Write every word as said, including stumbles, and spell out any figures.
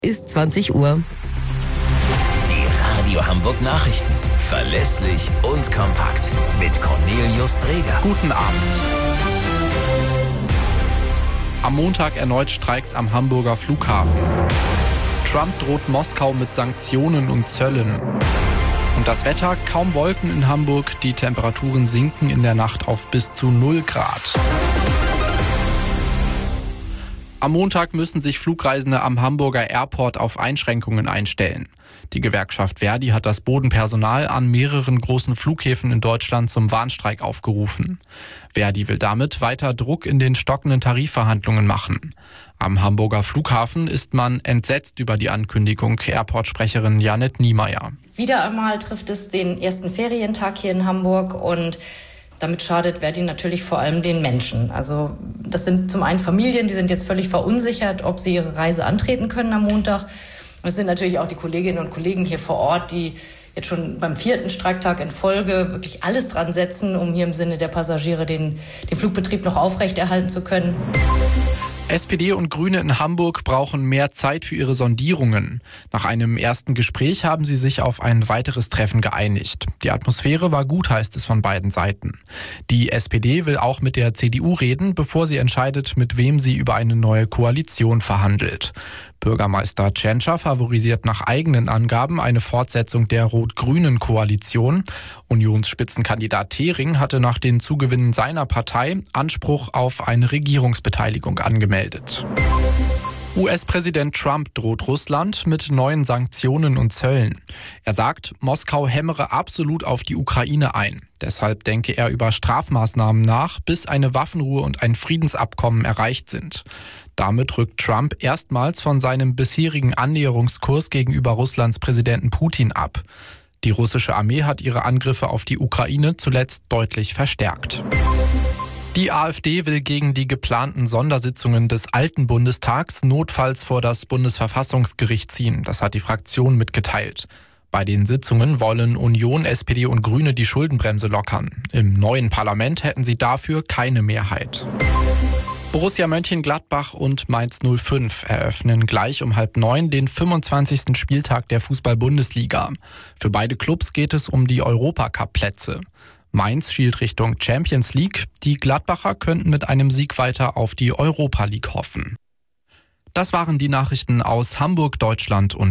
Ist zwanzig Uhr. Die Radio Hamburg Nachrichten. Verlässlich und kompakt. Mit Cornelius Dreger. Guten Abend. Am Montag erneut Streiks am Hamburger Flughafen. Trump droht Moskau mit Sanktionen und Zöllen. Und das Wetter, kaum Wolken in Hamburg, die Temperaturen sinken in der Nacht auf bis zu null Grad. Am Montag müssen sich Flugreisende am Hamburger Airport auf Einschränkungen einstellen. Die Gewerkschaft Verdi hat das Bodenpersonal an mehreren großen Flughäfen in Deutschland zum Warnstreik aufgerufen. Verdi will damit weiter Druck in den stockenden Tarifverhandlungen machen. Am Hamburger Flughafen ist man entsetzt über die Ankündigung, Airport-Sprecherin Janet Niemeyer. Wieder einmal trifft es den ersten Ferientag hier in Hamburg und damit schadet Verdi natürlich vor allem den Menschen. Also das sind zum einen Familien, die sind jetzt völlig verunsichert, ob sie ihre Reise antreten können am Montag. Und es sind natürlich auch die Kolleginnen und Kollegen hier vor Ort, die jetzt schon beim vierten Streiktag in Folge wirklich alles dran setzen, um hier im Sinne der Passagiere den, den Flugbetrieb noch aufrechterhalten zu können. S P D und Grüne in Hamburg brauchen mehr Zeit für ihre Sondierungen. Nach einem ersten Gespräch haben sie sich auf ein weiteres Treffen geeinigt. Die Atmosphäre war gut, heißt es von beiden Seiten. Die S P D will auch mit der C D U reden, bevor sie entscheidet, mit wem sie über eine neue Koalition verhandelt. Bürgermeister Tschentscher favorisiert nach eigenen Angaben eine Fortsetzung der rot-grünen Koalition. Unionsspitzenkandidat Thering hatte nach den Zugewinnen seiner Partei Anspruch auf eine Regierungsbeteiligung angemeldet. U S-Präsident Trump droht Russland mit neuen Sanktionen und Zöllen. Er sagt, Moskau hämmere absolut auf die Ukraine ein. Deshalb denke er über Strafmaßnahmen nach, bis eine Waffenruhe und ein Friedensabkommen erreicht sind. Damit rückt Trump erstmals von seinem bisherigen Annäherungskurs gegenüber Russlands Präsidenten Putin ab. Die russische Armee hat ihre Angriffe auf die Ukraine zuletzt deutlich verstärkt. Die AfD will gegen die geplanten Sondersitzungen des alten Bundestags notfalls vor das Bundesverfassungsgericht ziehen. Das hat die Fraktion mitgeteilt. Bei den Sitzungen wollen Union, S P D und Grüne die Schuldenbremse lockern. Im neuen Parlament hätten sie dafür keine Mehrheit. Borussia Mönchengladbach und Mainz null fünf eröffnen gleich um halb neun den fünfundzwanzigsten Spieltag der Fußball-Bundesliga. Für beide Clubs geht es um die Europacup-Plätze. Mainz schielt Richtung Champions League. Die Gladbacher könnten mit einem Sieg weiter auf die Europa League hoffen. Das waren die Nachrichten aus Hamburg, Deutschland und